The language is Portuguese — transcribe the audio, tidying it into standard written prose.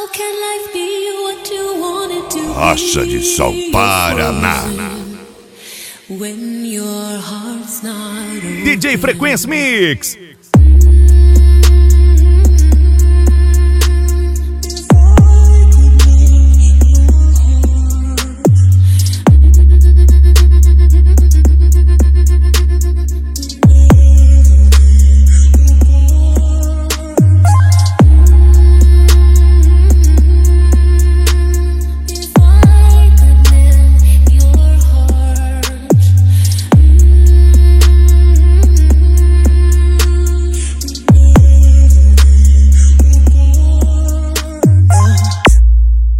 Roça de Sol, Paraná. When your heart's not DJ Frequência Mix.